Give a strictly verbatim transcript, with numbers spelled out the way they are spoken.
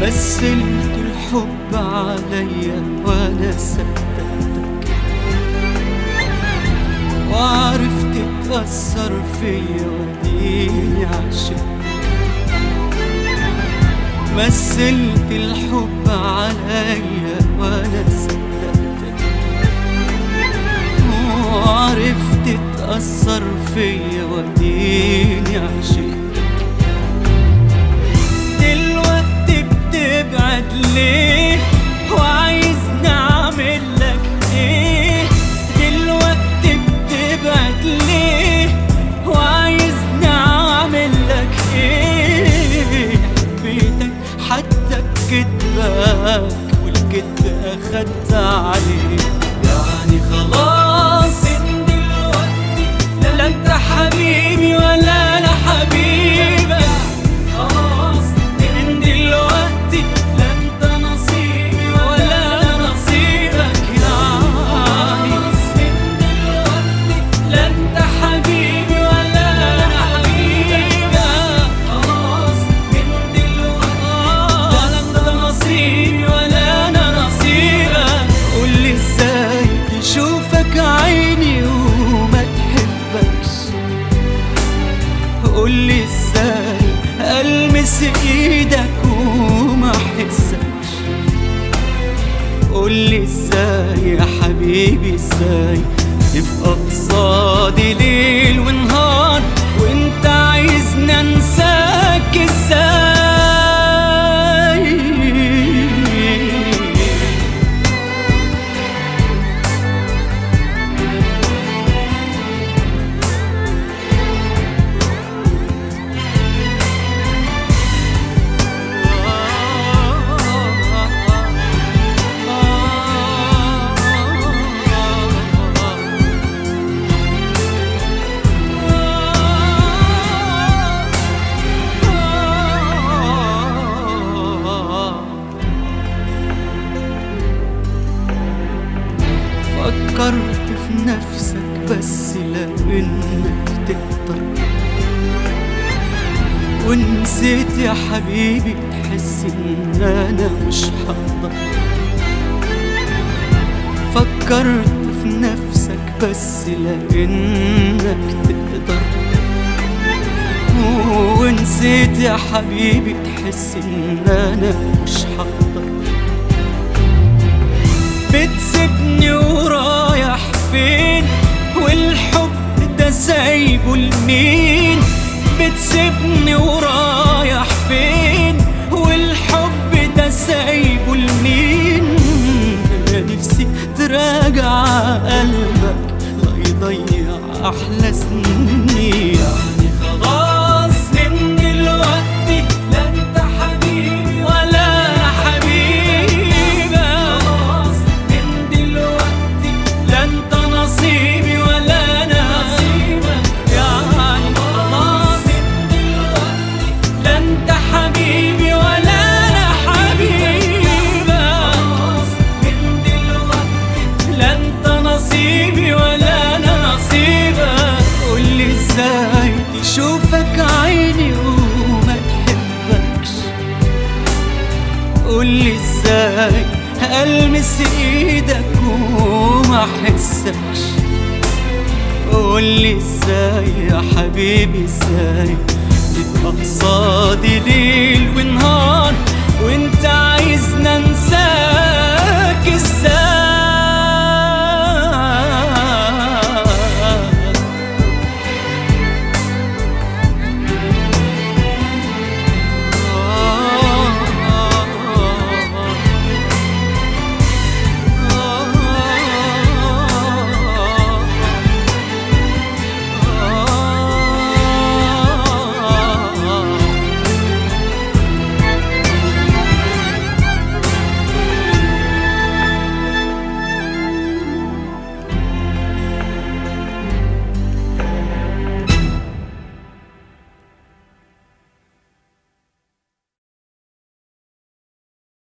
مثلت الحب عليا وانا صدقتك، وعرفت تأثر فيا وديني عشقتك. مثلت الحب عليا وانا صدقتك، وعرفت تأثر فيا وديني عشقتك. دلوقتي بتبعد ليه وعايزني اعمل لك ايه؟ دلوقتي بتبعد ليه وعايزني اعمل لك ايه؟ حبيتك حتى بكدبك والكدب اخدت عليه. يعني خلاص من دلوقتي لا انت حبيبي ولا انا حبيبك. خلاص من دلوقتي لا انت نصيبي ولا انا نصيبك. يعني من دلوقتي لا انت حبيبي ولا انا حبيبك. خلاص من دلوقتي لا انت نصيبي ولا انا نصيبك. قولي ازاي تشوفك عيني وما تحبكش؟ قولي ازاي ألمس ايدك وما احسكش؟ قولي ازاي يا حبيبي ازاي تبقى قصادي ليل ونهار وانت عايزني انساك ازاي؟ فكرت في نفسك بس لانك تقدر، ونسيت يا حبيبي تحس ان انا مش هقدر. فكرت في نفسك بس لانك تقدر، ونسيت يا حبيبي تحس ان انا مش هقدر. بتسيبني ورايح فين والحب ده سايبه لمين؟ بتسيبني ورايح فين والحب ده سايبه لمين؟ انا نفسي تراجع قلبك لا يضيع احلى سنين. يعني خلاص من دلوقتي لا انت حبيبي ولا انا حبيبك. خلاص من دلوقتي لا انت نصيبي ولا انا نصيبك. يعني خلاص من دلوقتي لا انت حبيبي ولا انا حبيبك. خلاص من دلوقتي لا انت نصيبي ولا انا نصيبك. قولي ازاي تشوفك عيني وما تحبكش؟ قولي ازاي ألمس ايدك وما احسكش؟ قولي ازاي يا حبيبي ازاي تبقى قصادي ليل ونهار